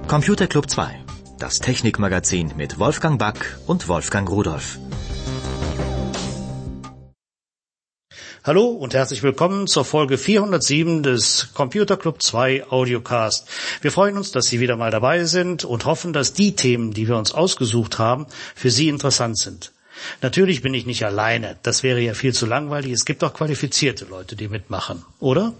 Computer Club 2, das Technikmagazin mit Wolfgang Back und Wolfgang Rudolph. Hallo und herzlich willkommen zur Folge 407 des Computer Club 2 Audiocast. Wir freuen uns, dass Sie wieder mal dabei sind und hoffen, dass die Themen, die wir uns ausgesucht haben, für Sie interessant sind. Natürlich bin ich nicht alleine, das wäre ja viel zu langweilig. Es gibt auch qualifizierte Leute, die mitmachen, oder?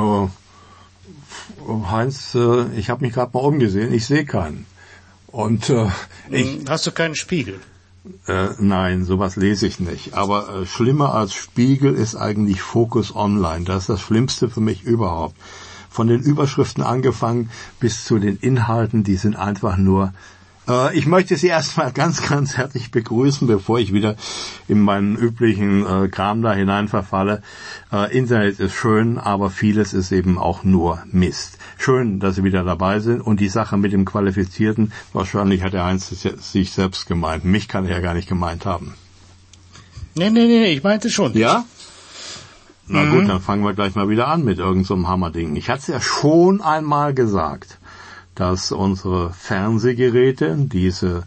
Heinz, ich habe mich gerade mal umgesehen, ich sehe keinen. Und Hast du keinen Spiegel? Nein, sowas lese ich nicht. Aber schlimmer als Spiegel ist eigentlich Focus Online. Das ist das Schlimmste für mich überhaupt. Von den Überschriften angefangen bis zu den Inhalten, die sind einfach nur... Ich möchte Sie erstmal ganz, ganz herzlich begrüßen, bevor ich wieder in meinen üblichen Kram da hinein verfalle. Internet ist schön, aber vieles ist eben auch nur Mist. Schön, dass Sie wieder dabei sind. Und die Sache mit dem Qualifizierten, wahrscheinlich hat der Heinz sich selbst gemeint. Mich kann er ja gar nicht gemeint haben. Nee, ich meinte schon. Ja? Na gut, dann fangen wir gleich mal wieder an mit irgend so einem Hammerding. Ich hatte es ja schon einmal gesagt, dass unsere Fernsehgeräte, diese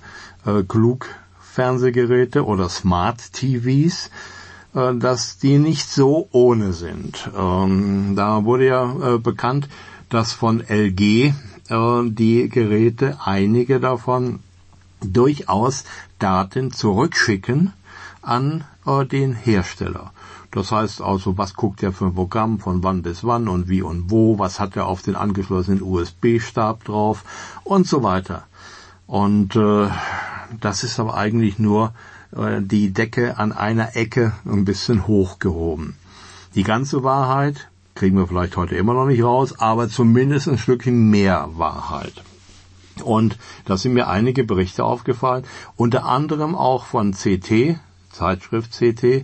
Klugfernsehgeräte oder Smart TVs, dass die nicht so ohne sind. Da wurde ja bekannt, dass von LG die Geräte, einige davon, durchaus Daten zurückschicken an den Hersteller. Das heißt also, was guckt er für ein Programm, von wann bis wann und wie und wo, was hat er auf den angeschlossenen USB-Stab drauf und so weiter. Und das ist aber eigentlich nur die Decke an einer Ecke ein bisschen hochgehoben. Die ganze Wahrheit kriegen wir vielleicht heute immer noch nicht raus, aber zumindest ein Stückchen mehr Wahrheit. Und da sind mir einige Berichte aufgefallen, unter anderem auch von CT, Zeitschrift CT,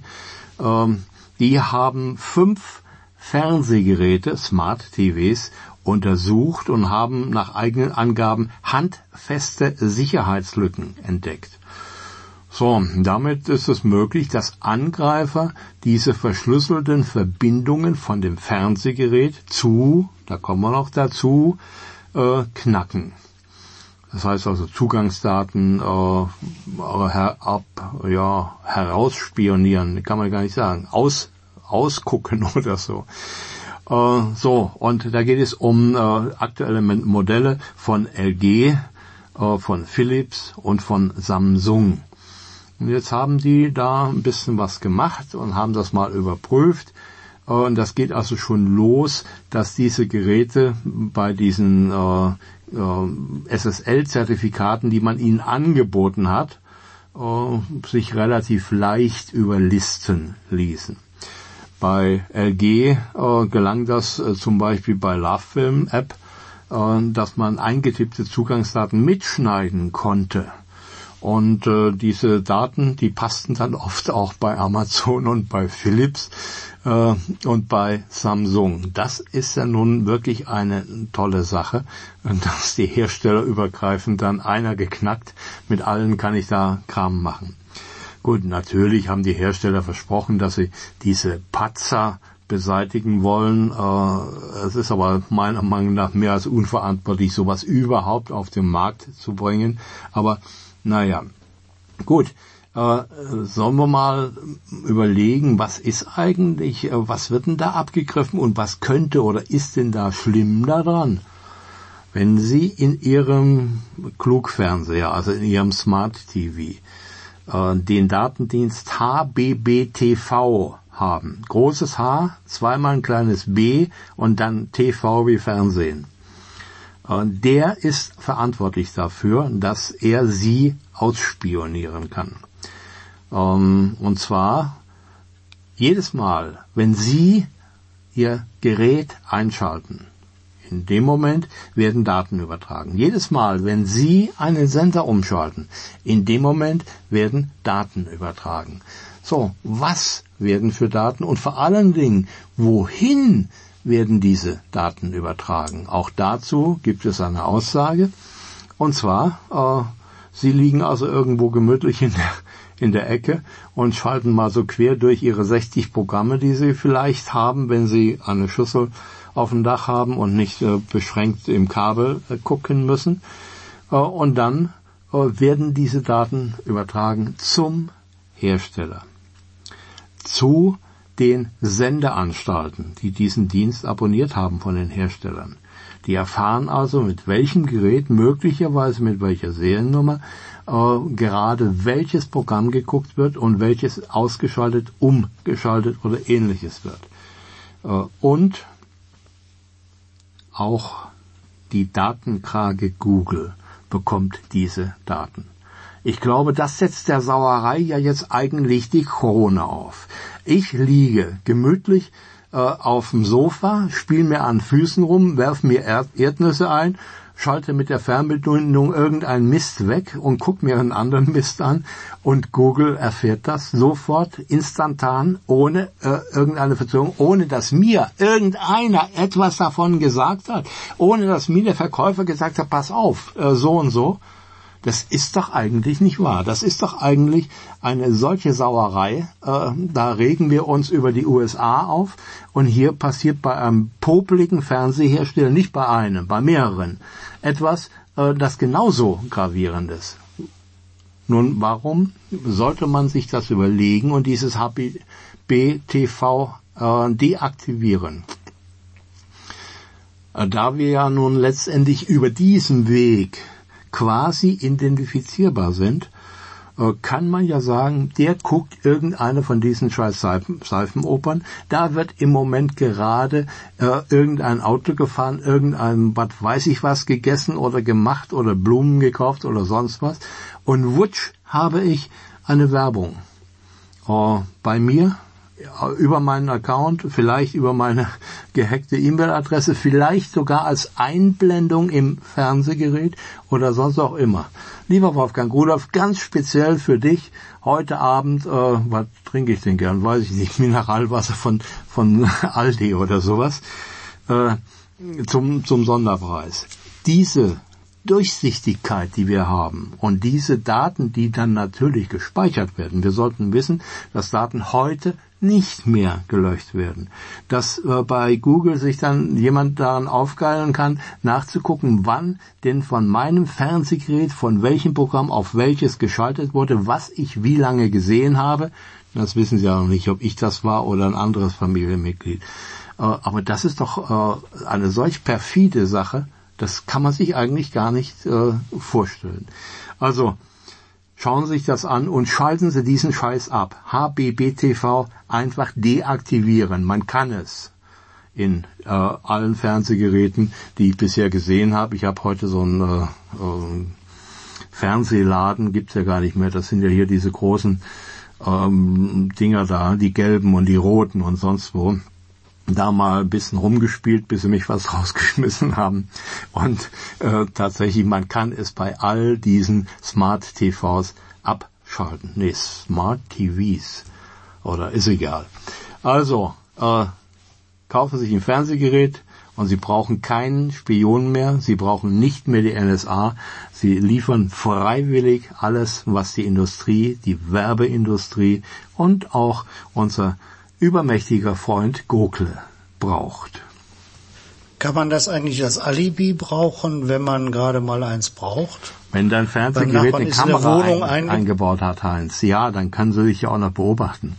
die haben 5 Fernsehgeräte, Smart TVs, untersucht und haben nach eigenen Angaben handfeste Sicherheitslücken entdeckt. So, damit ist es möglich, dass Angreifer diese verschlüsselten Verbindungen von dem Fernsehgerät zu, da kommen wir noch dazu, knacken. Das heißt also Zugangsdaten herausspionieren, kann man gar nicht sagen, ausgucken oder so. Und da geht es um aktuelle Modelle von LG, von Philips und von Samsung. Und jetzt haben die da ein bisschen was gemacht und haben das mal überprüft. Und das geht also schon los, dass diese Geräte bei diesen SSL-Zertifikaten, die man ihnen angeboten hat, sich relativ leicht überlisten ließen. Bei LG gelang das zum Beispiel bei LoveFilm App, dass man eingetippte Zugangsdaten mitschneiden konnte. Und diese Daten, die passten dann oft auch bei Amazon und bei Philips und bei Samsung. Das ist ja nun wirklich eine tolle Sache, dass die Hersteller übergreifend dann einer geknackt, mit allen kann ich da Kram machen. Gut, natürlich haben die Hersteller versprochen, dass sie diese Patzer beseitigen wollen. Es ist aber meiner Meinung nach mehr als unverantwortlich, sowas überhaupt auf den Markt zu bringen. Aber naja, gut. Sollen wir mal überlegen, was ist eigentlich, was wird denn da abgegriffen und was könnte oder ist denn da schlimm daran? Wenn Sie in Ihrem Klugfernseher, also in Ihrem Smart TV, den Datendienst HBBTV haben, großes H, zweimal ein kleines B und dann TV wie Fernsehen. Der ist verantwortlich dafür, dass er Sie ausspionieren kann. Und zwar jedes Mal, wenn Sie Ihr Gerät einschalten, in dem Moment werden Daten übertragen. Jedes Mal, wenn Sie einen Sender umschalten, in dem Moment werden Daten übertragen. So, was werden für Daten und vor allen Dingen, wohin werden diese Daten übertragen? Auch dazu gibt es eine Aussage. Und zwar, Sie liegen also irgendwo gemütlich in der Ecke und schalten mal so quer durch Ihre 60 Programme, die Sie vielleicht haben, wenn Sie eine Schüssel auf dem Dach haben und nicht beschränkt im Kabel gucken müssen. und dann werden diese Daten übertragen zum Hersteller, zu den Sendeanstalten, die diesen Dienst abonniert haben von den Herstellern. Die erfahren also, mit welchem Gerät, möglicherweise mit welcher Seriennummer, gerade welches Programm geguckt wird und welches ausgeschaltet, umgeschaltet oder ähnliches wird. Und auch die Datenkrake Google bekommt diese Daten. Ich glaube, das setzt der Sauerei ja jetzt eigentlich die Krone auf. Ich liege gemütlich auf dem Sofa, spiele mir an Füßen rum, werf mir Erdnüsse ein, schalte mit der Fernbedienung irgendeinen Mist weg und guck mir einen anderen Mist an und Google erfährt das sofort, instantan, ohne irgendeine Verzögerung, ohne dass mir irgendeiner etwas davon gesagt hat, ohne dass mir der Verkäufer gesagt hat, pass auf, so und so. Das ist doch eigentlich nicht wahr. Das ist doch eigentlich eine solche Sauerei. Da regen wir uns über die USA auf und hier passiert bei einem popeligen Fernsehersteller, nicht bei einem, bei mehreren, etwas, das genauso gravierend ist. Nun, warum sollte man sich das überlegen und dieses HBB-TV deaktivieren? Da wir ja nun letztendlich über diesen Weg quasi identifizierbar sind, kann man ja sagen, der guckt irgendeine von diesen scheiß Seifenopern, da wird im Moment gerade irgendein Auto gefahren, irgendein, was weiß ich was, gegessen oder gemacht oder Blumen gekauft oder sonst was und wutsch habe ich eine Werbung bei mir über meinen Account, vielleicht über meine gehackte E-Mail-Adresse, vielleicht sogar als Einblendung im Fernsehgerät oder sonst auch immer. Lieber Wolfgang Rudolph, ganz speziell für dich heute Abend, was trinke ich denn gern? Weiß ich nicht, Mineralwasser von Aldi oder sowas, zum Sonderpreis. Diese Durchsichtigkeit, die wir haben und diese Daten, die dann natürlich gespeichert werden. Wir sollten wissen, dass Daten heute nicht mehr gelöscht werden. Dass bei Google sich dann jemand daran aufgeilen kann, nachzugucken, wann denn von meinem Fernsehgerät, von welchem Programm auf welches geschaltet wurde, was ich wie lange gesehen habe. Das wissen Sie ja noch nicht, ob ich das war oder ein anderes Familienmitglied. Aber das ist doch eine solch perfide Sache, das kann man sich eigentlich gar nicht vorstellen. Also, schauen Sie sich das an und schalten Sie diesen Scheiß ab. HBB-TV einfach deaktivieren. Man kann es in allen Fernsehgeräten, die ich bisher gesehen habe. Ich habe heute so einen Fernsehladen, gibt's ja gar nicht mehr. Das sind ja hier diese großen Dinger da, die gelben und die roten und sonst wo. Da mal ein bisschen rumgespielt, bis sie mich was rausgeschmissen haben. Und tatsächlich, man kann es bei all diesen Smart TVs abschalten. Nee, Smart TVs. Oder ist egal. Also, kaufen Sie sich ein Fernsehgerät und Sie brauchen keinen Spion mehr. Sie brauchen nicht mehr die NSA. Sie liefern freiwillig alles, was die Industrie, die Werbeindustrie und auch unser übermächtiger Freund Google braucht. Kann man das eigentlich als Alibi brauchen, wenn man gerade mal eins braucht? Wenn dein Fernsehgerät eine Kamera eingebaut hat, Heinz, ja, dann kann sie dich ja auch noch beobachten.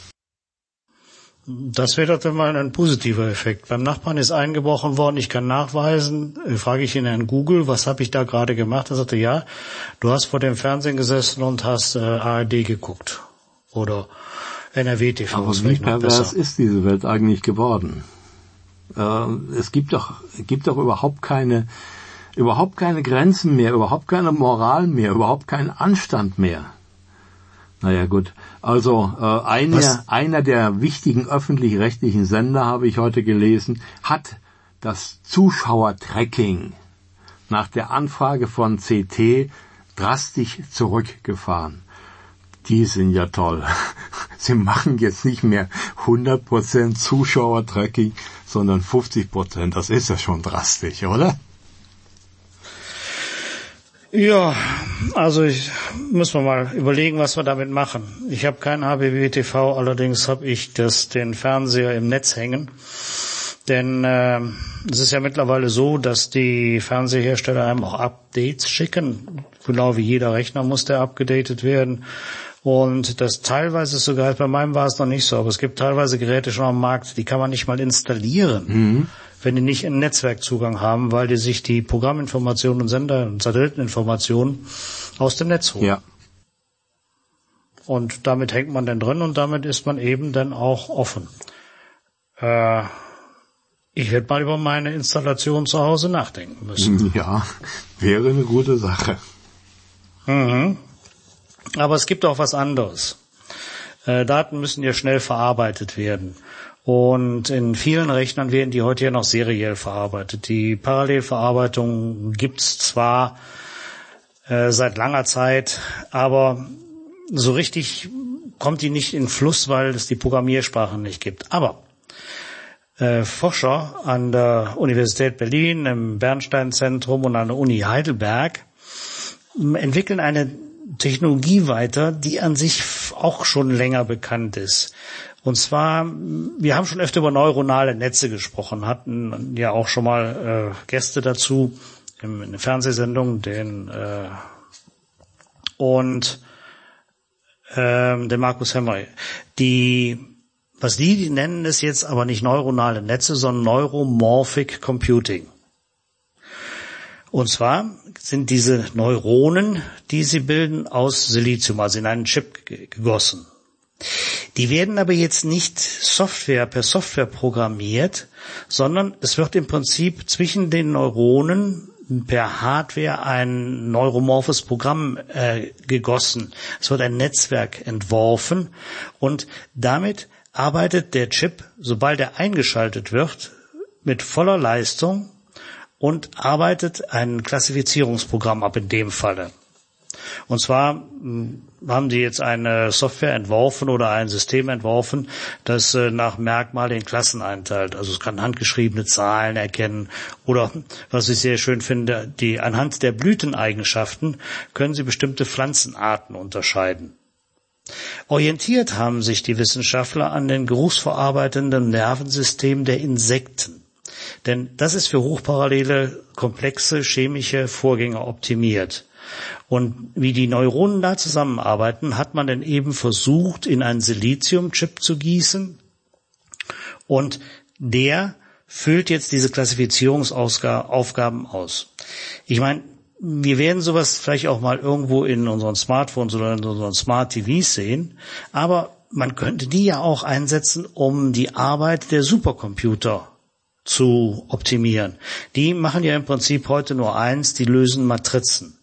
Das wäre doch mal ein positiver Effekt. Beim Nachbarn ist eingebrochen worden, ich kann nachweisen, frage ich ihn an Google, was habe ich da gerade gemacht? Er sagte, ja, du hast vor dem Fernsehen gesessen und hast ARD geguckt. Oder NRW-TV. Aber wie pervers ist diese Welt eigentlich geworden? Es gibt doch überhaupt keine Grenzen mehr, überhaupt keine Moral mehr, überhaupt keinen Anstand mehr. Naja, gut. Also einer der wichtigen öffentlich-rechtlichen Sender, habe ich heute gelesen, hat das Zuschauertracking nach der Anfrage von CT drastisch zurückgefahren. Die sind ja toll. Sie machen jetzt nicht mehr 100% Zuschauertracking, sondern 50%. Das ist ja schon drastisch, oder? Ja, also müssen wir mal überlegen, was wir damit machen. Ich habe kein HBB-TV, allerdings habe ich den Fernseher im Netz hängen. Denn es ist ja mittlerweile so, dass die Fernsehersteller einem auch Updates schicken. Genau wie jeder Rechner muss der abgedatet werden. Und das teilweise sogar, bei meinem war es noch nicht so, aber es gibt teilweise Geräte schon am Markt, die kann man nicht mal installieren, wenn die nicht einen Netzwerkzugang haben, weil die sich die Programminformationen und Sender- und Satelliteninformationen aus dem Netz holen. Ja. Und damit hängt man dann drin und damit ist man eben dann auch offen. Ich werde mal über meine Installation zu Hause nachdenken müssen. Ja, wäre eine gute Sache. Aber es gibt auch was anderes. Daten müssen ja schnell verarbeitet werden. Und in vielen Rechnern werden die heute ja noch seriell verarbeitet. Die Parallelverarbeitung gibt's zwar seit langer Zeit, aber so richtig kommt die nicht in Fluss, weil es die Programmiersprachen nicht gibt. Aber Forscher an der Universität Berlin, im Bernstein-Zentrum und an der Uni Heidelberg entwickeln eine Technologie weiter, die an sich auch schon länger bekannt ist. Und zwar, wir haben schon öfter über neuronale Netze gesprochen, hatten ja auch schon mal Gäste dazu in der Fernsehsendung, den Markus Hemmery. Was die nennen es jetzt aber nicht neuronale Netze, sondern Neuromorphic Computing. Und zwar sind diese Neuronen, die sie bilden, aus Silizium, also in einen Chip gegossen. Die werden aber jetzt nicht per Software programmiert, sondern es wird im Prinzip zwischen den Neuronen per Hardware ein neuromorphes Programm gegossen. Es wird ein Netzwerk entworfen und damit arbeitet der Chip, sobald er eingeschaltet wird, mit voller Leistung und arbeitet ein Klassifizierungsprogramm ab in dem Falle. Und zwar haben die jetzt eine Software entworfen oder ein System entworfen, das nach Merkmale in Klassen einteilt. Also es kann handgeschriebene Zahlen erkennen oder, was ich sehr schön finde, anhand der Blüteneigenschaften können sie bestimmte Pflanzenarten unterscheiden. Orientiert haben sich die Wissenschaftler an den geruchsverarbeitenden Nervensystemen der Insekten. Denn das ist für hochparallele, komplexe chemische Vorgänge optimiert. Und wie die Neuronen da zusammenarbeiten, hat man dann eben versucht, in einen Siliziumchip zu gießen. Und der füllt jetzt diese Klassifizierungsaufgaben aus. Ich meine, wir werden sowas vielleicht auch mal irgendwo in unseren Smartphones oder in unseren Smart TVs sehen, aber man könnte die ja auch einsetzen, um die Arbeit der Supercomputer zu optimieren. Die machen ja im Prinzip heute nur eins, die lösen Matrizen,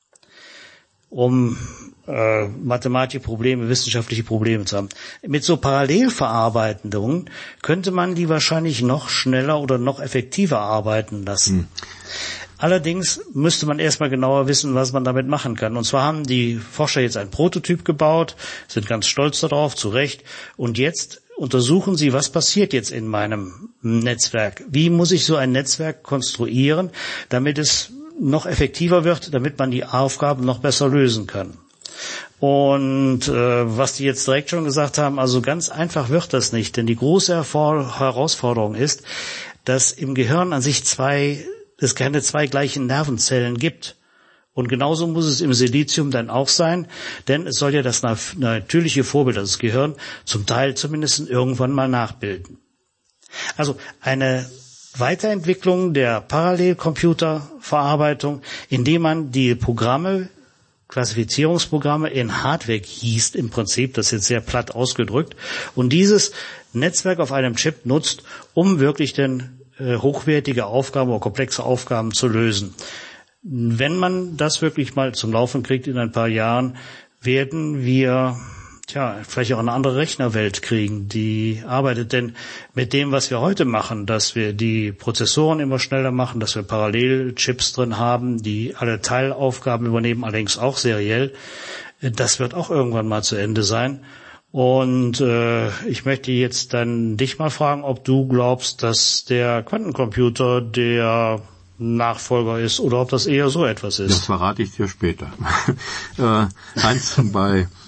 um mathematische Probleme, wissenschaftliche Probleme zu haben. Mit so Parallelverarbeitungen könnte man die wahrscheinlich noch schneller oder noch effektiver arbeiten lassen. Allerdings müsste man erstmal genauer wissen, was man damit machen kann. Und zwar haben die Forscher jetzt einen Prototyp gebaut, sind ganz stolz darauf, zu Recht. Und jetzt untersuchen sie, was passiert jetzt in meinem Netzwerk. Wie muss ich so ein Netzwerk konstruieren, damit es noch effektiver wird, damit man die Aufgaben noch besser lösen kann. Und was die jetzt direkt schon gesagt haben, also ganz einfach wird das nicht, denn die große Herausforderung ist, dass im Gehirn an sich es keine zwei gleichen Nervenzellen gibt. Und genauso muss es im Silizium dann auch sein, denn es soll ja das natürliche Vorbild, also das Gehirn, zum Teil zumindest irgendwann mal nachbilden. Also eine Weiterentwicklung der Parallelcomputerverarbeitung, indem man die Klassifizierungsprogramme in Hardware gießt im Prinzip, das ist jetzt sehr platt ausgedrückt, und dieses Netzwerk auf einem Chip nutzt, um wirklich denn hochwertige Aufgaben oder komplexe Aufgaben zu lösen. Wenn man das wirklich mal zum Laufen kriegt in ein paar Jahren, werden wir vielleicht auch eine andere Rechnerwelt kriegen, die arbeitet denn mit dem, was wir heute machen, dass wir die Prozessoren immer schneller machen, dass wir Parallelchips drin haben, die alle Teilaufgaben übernehmen, allerdings auch seriell. Das wird auch irgendwann mal zu Ende sein. Und ich möchte jetzt dann dich mal fragen, ob du glaubst, dass der Quantencomputer der Nachfolger ist oder ob das eher so etwas ist. Das verrate ich dir später. Heinz, bei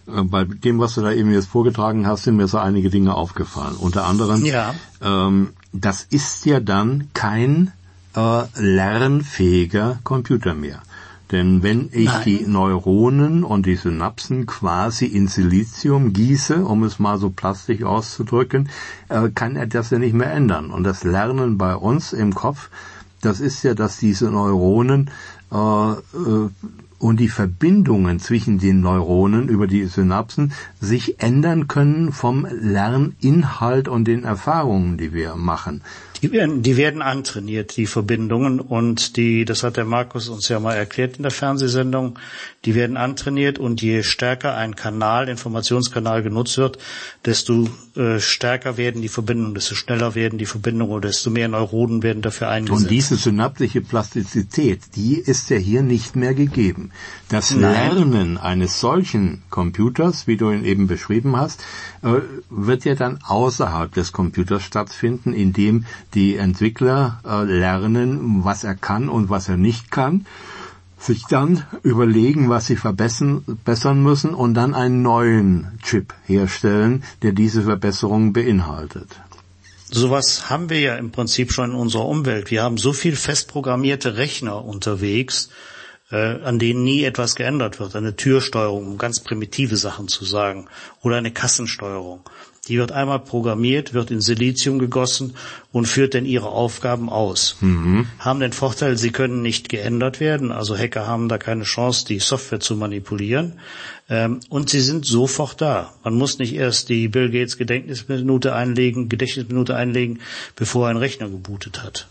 Bei dem, was du da eben jetzt vorgetragen hast, sind mir so einige Dinge aufgefallen. Unter anderem, das ist ja dann kein lernfähiger Computer mehr. Denn wenn ich die Neuronen und die Synapsen quasi in Silizium gieße, um es mal so plastisch auszudrücken, kann er das ja nicht mehr ändern. Und das Lernen bei uns im Kopf, das ist ja, dass diese Neuronen und die Verbindungen zwischen den Neuronen über die Synapsen sich ändern können vom Lerninhalt und den Erfahrungen, die wir machen. Die werden antrainiert, die Verbindungen, und das hat der Markus uns ja mal erklärt in der Fernsehsendung, die werden antrainiert, und je stärker ein Informationskanal genutzt wird, desto stärker werden die Verbindungen, desto schneller werden die Verbindungen, und desto mehr Neuronen werden dafür eingesetzt. Und diese synaptische Plastizität, die ist ja hier nicht mehr gegeben. Das Lernen eines solchen Computers, wie du ihn eben beschrieben hast, wird ja dann außerhalb des Computers stattfinden, indem die Entwickler lernen, was er kann und was er nicht kann, sich dann überlegen, was sie verbessern müssen, und dann einen neuen Chip herstellen, der diese Verbesserungen beinhaltet. Sowas haben wir ja im Prinzip schon in unserer Umwelt. Wir haben so viel festprogrammierte Rechner unterwegs, an denen nie etwas geändert wird. Eine Türsteuerung, um ganz primitive Sachen zu sagen, oder eine Kassensteuerung. Die wird einmal programmiert, wird in Silizium gegossen und führt dann ihre Aufgaben aus. Haben den Vorteil, sie können nicht geändert werden, also Hacker haben da keine Chance, die Software zu manipulieren. Und sie sind sofort da. Man muss nicht erst die Bill Gates Gedächtnisminute einlegen, bevor er einen Rechner gebootet hat.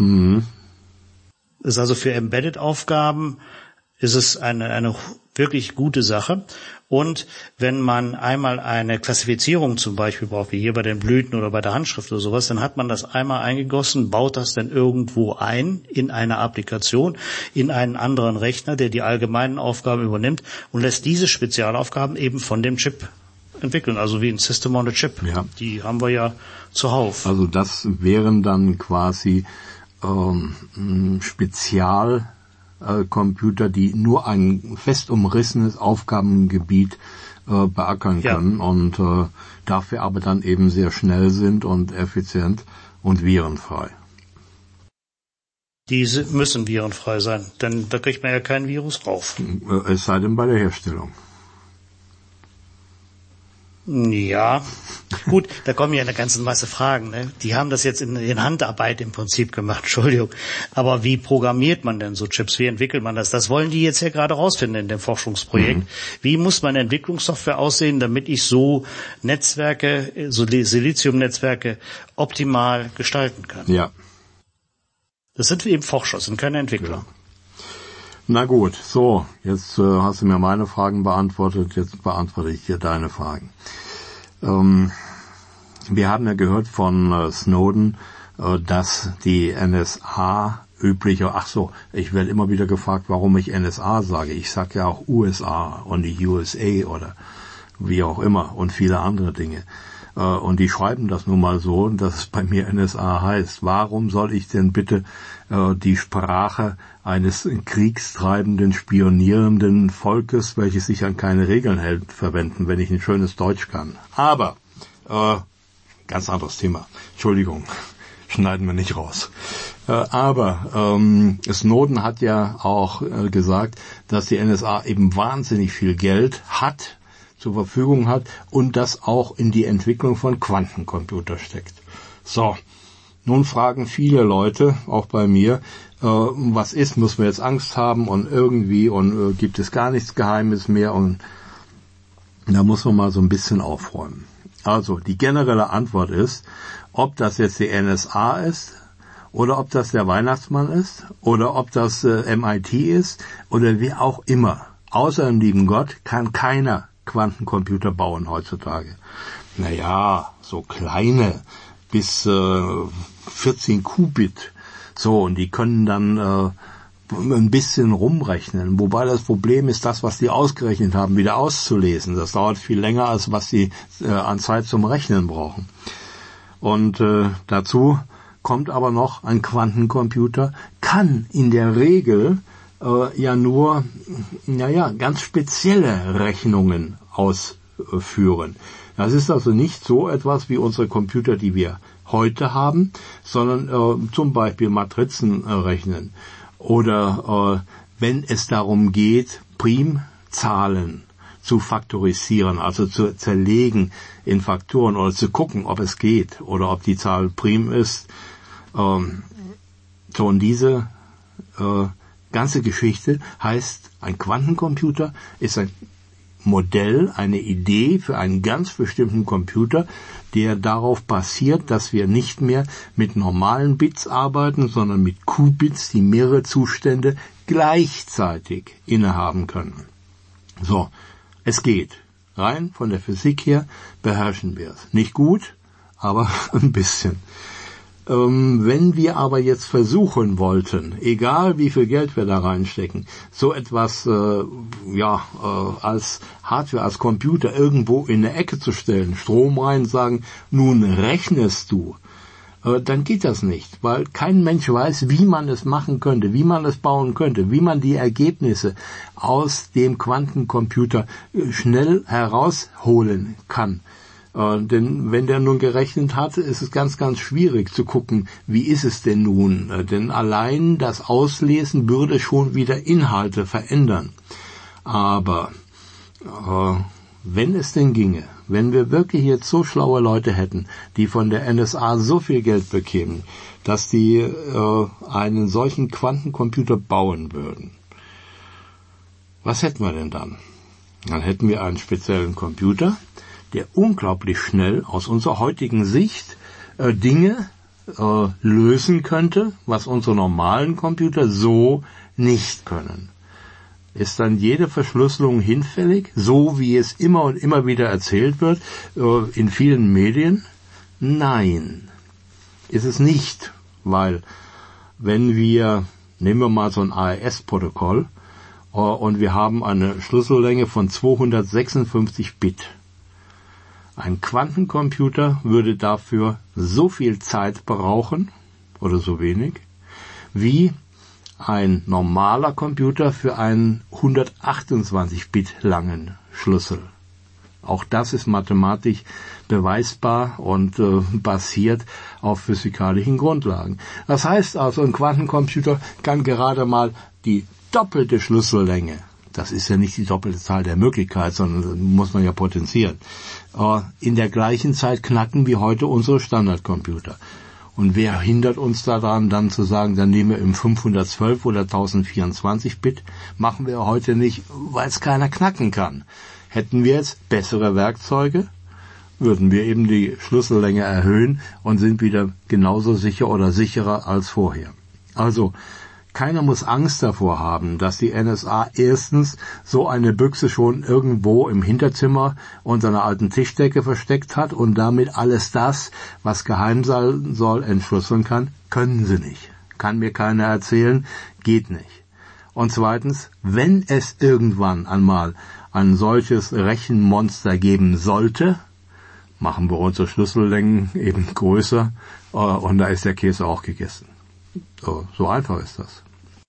Das ist also für Embedded-Aufgaben ist es eine wirklich gute Sache. Und wenn man einmal eine Klassifizierung zum Beispiel braucht, wie hier bei den Blüten oder bei der Handschrift oder sowas, dann hat man das einmal eingegossen, baut das dann irgendwo ein in eine Applikation, in einen anderen Rechner, der die allgemeinen Aufgaben übernimmt, und lässt diese Spezialaufgaben eben von dem Chip entwickeln, also wie ein System on a Chip. Ja. Die haben wir ja zuhauf. Also das wären dann quasi Spezialcomputer, die nur ein fest umrissenes Aufgabengebiet beackern können und dafür aber dann eben sehr schnell sind und effizient und virenfrei. Diese müssen virenfrei sein, denn da kriegt man ja kein Virus drauf. Es sei denn bei der Herstellung. Ja, gut, da kommen ja eine ganze Masse Fragen. Ne? Die haben das jetzt in Handarbeit im Prinzip gemacht, Entschuldigung. Aber wie programmiert man denn so Chips? Wie entwickelt man das? Das wollen die jetzt ja gerade rausfinden in dem Forschungsprojekt. Wie muss meine Entwicklungssoftware aussehen, damit ich so Netzwerke, so Silizium-Netzwerke optimal gestalten kann? Ja. Das sind eben Forscher, das sind keine Entwickler. Ja. Na gut, so, jetzt hast du mir meine Fragen beantwortet, jetzt beantworte ich dir deine Fragen. Wir haben ja gehört von Snowden, dass die NSA ich werde immer wieder gefragt, warum ich NSA sage. Ich sage ja auch USA und die USA oder wie auch immer und viele andere Dinge. Und die schreiben das nun mal so, dass es bei mir NSA heißt. Warum soll ich denn bitte die Sprache eines kriegstreibenden, spionierenden Volkes, welches sich an keine Regeln hält, verwenden, wenn ich ein schönes Deutsch kann? Aber, ganz anderes Thema. Entschuldigung, schneiden wir nicht raus. Aber Snowden hat ja auch gesagt, dass die NSA eben wahnsinnig viel Geld zur Verfügung hat und das auch in die Entwicklung von Quantencomputer steckt. So, nun fragen viele Leute, auch bei mir, was ist, müssen wir jetzt Angst haben und gibt es gar nichts Geheimes mehr, und da muss man mal so ein bisschen aufräumen. Also, die generelle Antwort ist, ob das jetzt die NSA ist, oder ob das der Weihnachtsmann ist, oder ob das MIT ist, oder wie auch immer. Außer dem lieben Gott kann keiner Quantencomputer bauen heutzutage. Naja, so kleine, bis 14 Qubit. So, und die können dann ein bisschen rumrechnen. Wobei das Problem ist, das, was die ausgerechnet haben, wieder auszulesen. Das dauert viel länger, als was sie an Zeit zum Rechnen brauchen. Und dazu kommt aber noch, ein Quantencomputer kann in der Regel nur ganz spezielle Rechnungen ausführen. Das ist also nicht so etwas wie unsere Computer, die wir heute haben, sondern zum Beispiel Matrizen rechnen oder wenn es darum geht, Primzahlen zu faktorisieren, also zu zerlegen in Faktoren oder zu gucken, ob es geht oder ob die Zahl prim ist. So, und diese ganze Geschichte heißt, ein Quantencomputer ist ein Modell, eine Idee für einen ganz bestimmten Computer, der darauf basiert, dass wir nicht mehr mit normalen Bits arbeiten, sondern mit Qubits, die mehrere Zustände gleichzeitig innehaben können. So, es geht. Rein von der Physik her beherrschen wir es. Nicht gut, aber ein bisschen. Wenn wir aber jetzt versuchen wollten, egal wie viel Geld wir da reinstecken, so etwas als Hardware, als Computer irgendwo in eine Ecke zu stellen, Strom rein, sagen, nun rechnest du, dann geht das nicht, weil kein Mensch weiß, wie man es machen könnte, wie man es bauen könnte, wie man die Ergebnisse aus dem Quantencomputer schnell herausholen kann. Denn wenn der nun gerechnet hat, ist es ganz, ganz schwierig zu gucken, wie ist es denn nun? Denn allein das Auslesen würde schon wieder Inhalte verändern. Aber wenn es denn ginge, wenn wir wirklich jetzt so schlaue Leute hätten, die von der NSA so viel Geld bekämen, dass die einen solchen Quantencomputer bauen würden, was hätten wir denn dann? Dann hätten wir einen speziellen Computer, der unglaublich schnell aus unserer heutigen Sicht Dinge lösen könnte, was unsere normalen Computer so nicht können. Ist dann jede Verschlüsselung hinfällig, so wie es immer und immer wieder erzählt wird, in vielen Medien? Nein, ist es nicht, weil wenn wir, nehmen wir mal so ein AES-Protokoll, und wir haben eine Schlüssellänge von 256 Bit. Ein Quantencomputer würde dafür so viel Zeit brauchen, oder so wenig, wie ein normaler Computer für einen 128-Bit langen Schlüssel. Auch das ist mathematisch beweisbar und basiert auf physikalischen Grundlagen. Das heißt also, ein Quantencomputer kann gerade mal die doppelte Schlüssellänge, das ist ja nicht die doppelte Zahl der Möglichkeit, sondern muss man ja potenzieren, in der gleichen Zeit knacken wie heute unsere Standardcomputer. Und wer hindert uns daran, dann zu sagen, dann nehmen wir im 512 oder 1024 Bit, machen wir heute nicht, weil es keiner knacken kann. Hätten wir jetzt bessere Werkzeuge, würden wir eben die Schlüssellänge erhöhen und sind wieder genauso sicher oder sicherer als vorher. Also, keiner muss Angst davor haben, dass die NSA erstens so eine Büchse schon irgendwo im Hinterzimmer unter einer alten Tischdecke versteckt hat und damit alles das, was geheim sein soll, entschlüsseln kann. Können sie nicht. Kann mir keiner erzählen, geht nicht. Und zweitens, wenn es irgendwann einmal ein solches Rechenmonster geben sollte, machen wir unsere Schlüssellängen eben größer und da ist der Käse auch gegessen. So einfach ist das.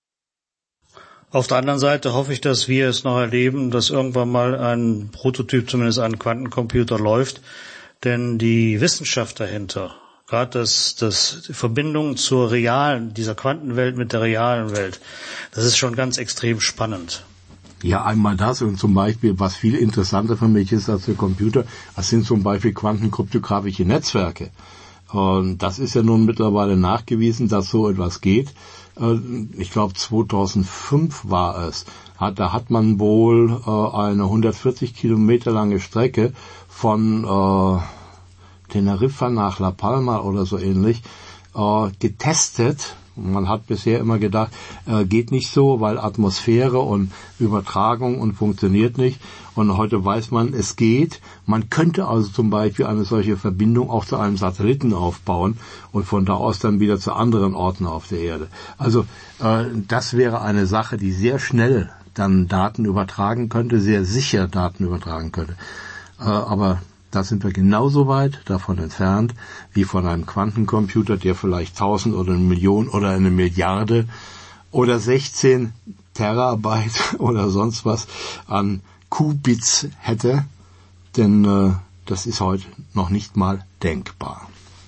Auf der anderen Seite hoffe ich, dass wir es noch erleben, dass irgendwann mal ein Prototyp, zumindest ein Quantencomputer läuft, denn die Wissenschaft dahinter, gerade die Verbindung zur realen, dieser Quantenwelt mit der realen Welt, das ist schon ganz extrem spannend. Ja, einmal das und zum Beispiel, was viel interessanter für mich ist als der Computer, das sind zum Beispiel quantenkryptografische Netzwerke. Und das ist ja nun mittlerweile nachgewiesen, dass so etwas geht. Ich glaube 2005 war es. Da hat man wohl eine 140 Kilometer lange Strecke von Teneriffa nach La Palma oder so ähnlich getestet. Man hat bisher immer gedacht, geht nicht so, weil Atmosphäre und Übertragung und funktioniert nicht. Und heute weiß man, es geht. Man könnte also zum Beispiel eine solche Verbindung auch zu einem Satelliten aufbauen und von da aus dann wieder zu anderen Orten auf der Erde. Also das wäre eine Sache, die sehr schnell dann Daten übertragen könnte, sehr sicher Daten übertragen könnte. Aber da sind wir genauso weit davon entfernt, wie von einem Quantencomputer, der vielleicht 1000 oder 1 Million oder 1 Milliarde oder 16 Terabyte oder sonst was an Qubits hätte. denn das ist heute noch nicht mal denkbar.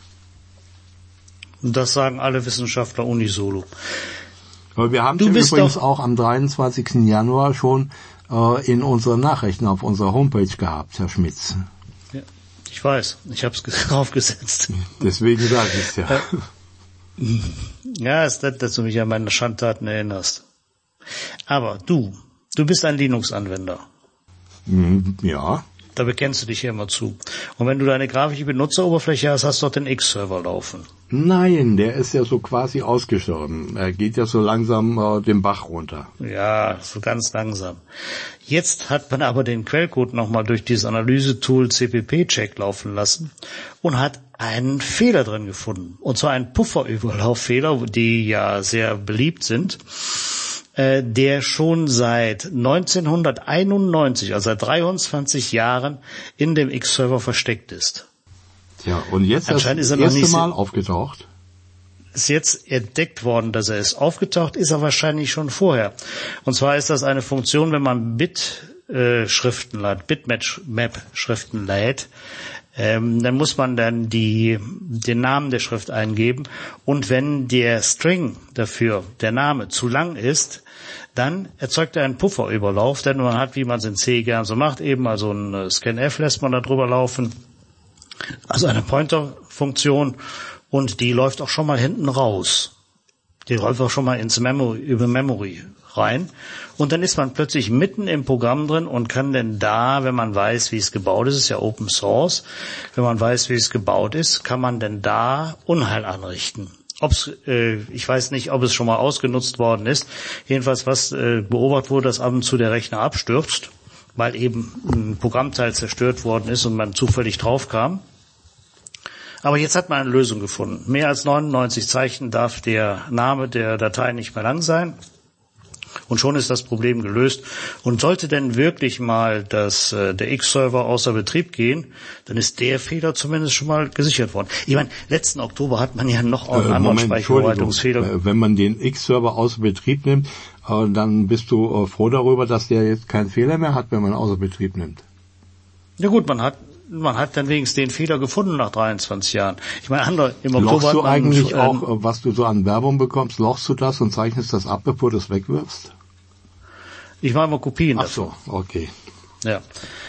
Das sagen alle Wissenschaftler unisono. Aber wir haben es übrigens auch am 23. Januar schon in unseren Nachrichten auf unserer Homepage gehabt, Herr Schmitz. Ja, ich weiß, ich habe es draufgesetzt. Deswegen sage ich es ja. Ja, es ist nett, dass du mich an meine Schandtaten erinnerst. Aber du bist ein Linux-Anwender. Ja. Da bekennst du dich ja immer zu. Und wenn du deine grafische Benutzeroberfläche hast, hast du doch den X-Server laufen. Nein, der ist ja so quasi ausgestorben. Er geht ja so langsam den Bach runter. Ja, so ganz langsam. Jetzt hat man aber den Quellcode nochmal durch dieses Analysetool CPP-Check laufen lassen und hat einen Fehler drin gefunden. Und zwar einen Pufferüberlauffehler, die ja sehr beliebt sind, der schon seit 1991, also seit 23 Jahren, in dem X-Server versteckt ist. Ja, und jetzt ist er das erste Mal aufgetaucht? Ist jetzt entdeckt worden, dass er ist. Aufgetaucht ist er wahrscheinlich schon vorher. Und zwar ist das eine Funktion, wenn man Bitmap-Schriften lädt, dann muss man dann den Namen der Schrift eingeben, und wenn der String dafür, der Name, zu lang ist, dann erzeugt er einen Pufferüberlauf, denn man hat, wie man es in C gern so macht, eben also ein Scanf lässt man da drüber laufen, also eine Pointer-Funktion, und die läuft auch schon mal hinten raus. Die läuft auch schon mal ins Memory rein, und dann ist man plötzlich mitten im Programm drin und kann denn da, wenn man weiß, wie es gebaut ist ja Open Source, wenn man weiß, wie es gebaut ist, kann man denn da Unheil anrichten. Ich weiß nicht, ob es schon mal ausgenutzt worden ist. Jedenfalls, was beobachtet wurde, dass ab und zu der Rechner abstürzt, weil eben ein Programmteil zerstört worden ist und man zufällig drauf kam. Aber jetzt hat man eine Lösung gefunden. Mehr als 99 Zeichen darf der Name der Datei nicht mehr lang sein. Und schon ist das Problem gelöst. Und sollte denn wirklich mal der X-Server außer Betrieb gehen, dann ist der Fehler zumindest schon mal gesichert worden. Ich meine, letzten Oktober hat man ja noch einen anderen Speicherverwaltungsfehler. Wenn man den X-Server außer Betrieb nimmt, dann bist du froh darüber, dass der jetzt keinen Fehler mehr hat, wenn man außer Betrieb nimmt. Ja gut, man hat dann wenigstens den Fehler gefunden nach 23 Jahren. Ich meine, im Oktober lochst du hat man eigentlich auch, was du so an Werbung bekommst, lochst du das und zeichnest das ab, bevor du es wegwirfst? Ich mache mal Kopien davon. Ach so, okay. Ja.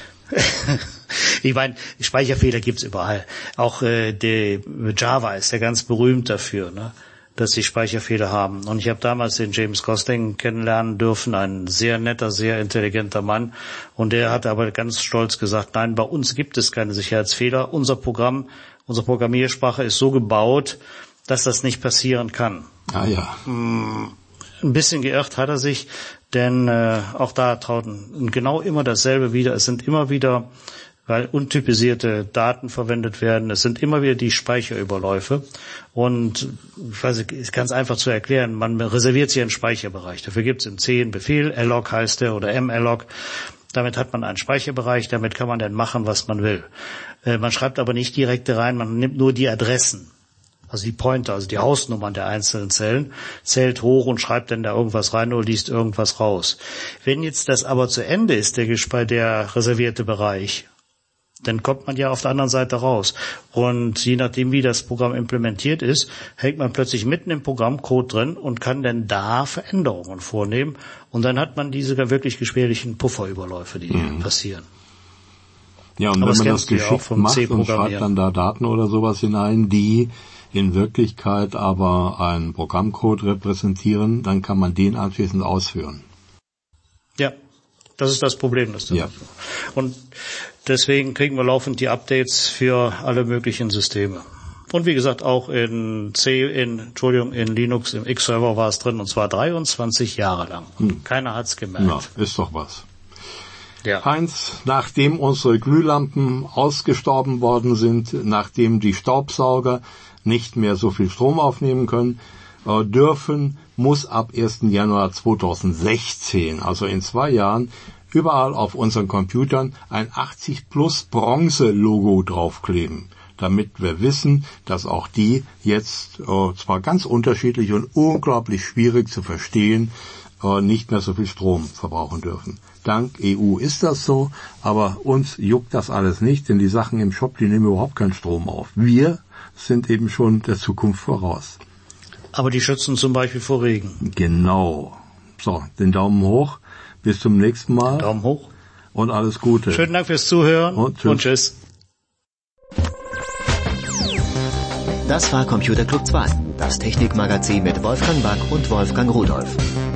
Ich meine, Speicherfehler gibt's überall. Auch Java ist ja ganz berühmt dafür, ne, dass sie Speicherfehler haben. Und ich habe damals den James Gosling kennenlernen dürfen, ein sehr netter, sehr intelligenter Mann. Und der hat aber ganz stolz gesagt, nein, bei uns gibt es keine Sicherheitsfehler. Unser Programmiersprache ist so gebaut, dass das nicht passieren kann. Ah ja. Ein bisschen geirrt hat er sich, denn auch da trauten genau immer dasselbe wieder. Es sind immer wieder, weil untypisierte Daten verwendet werden, es sind immer wieder die Speicherüberläufe. Und ich weiß nicht, ist ganz einfach zu erklären, man reserviert sich einen Speicherbereich. Dafür gibt es in C einen Befehl, log heißt der oder mlog. Damit hat man einen Speicherbereich, damit kann man dann machen, was man will. Man schreibt aber nicht direkt rein, man nimmt nur die Adressen. Also die Pointer, also die Hausnummern der einzelnen Zellen, zählt hoch und schreibt dann da irgendwas rein oder liest irgendwas raus. Wenn jetzt das aber zu Ende ist, der reservierte Bereich, dann kommt man ja auf der anderen Seite raus. Und je nachdem, wie das Programm implementiert ist, hängt man plötzlich mitten im Programmcode drin und kann dann da Veränderungen vornehmen. Und dann hat man diese wirklich gefährlichen Pufferüberläufe, die passieren. Ja, und wenn man das geschickt macht und schreibt dann da Daten oder sowas hinein, die in Wirklichkeit aber einen Programmcode repräsentieren, dann kann man den anschließend ausführen. Ja, das ist das Problem. Und deswegen kriegen wir laufend die Updates für alle möglichen Systeme. Und wie gesagt, auch in Linux, im X-Server war es drin, und zwar 23 Jahre lang. Keiner hat's gemerkt. Ja, ist doch was. Ja. Heinz, nachdem unsere Glühlampen ausgestorben worden sind, nachdem die Staubsauger nicht mehr so viel Strom aufnehmen können, muss ab 1. Januar 2016, also in 2 Jahren, überall auf unseren Computern ein 80 Plus Bronze-Logo draufkleben, damit wir wissen, dass auch die jetzt zwar ganz unterschiedlich und unglaublich schwierig zu verstehen nicht mehr so viel Strom verbrauchen dürfen. Dank EU ist das so, aber uns juckt das alles nicht, denn die Sachen im Shop, die nehmen überhaupt keinen Strom auf. Wir sind eben schon der Zukunft voraus. Aber die schützen zum Beispiel vor Regen. Genau. So, den Daumen hoch. Bis zum nächsten Mal. Daumen hoch. Und alles Gute. Schönen Dank fürs Zuhören und tschüss. Das war Computer Club 2, das Technikmagazin mit Wolfgang Back und Wolfgang Rudolph.